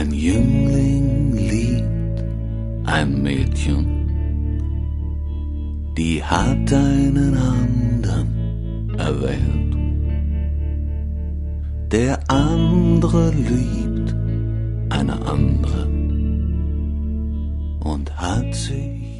Ein Jüngling liebt ein Mädchen, die hat einen anderen erwählt. Der andere liebt eine andere und hat sich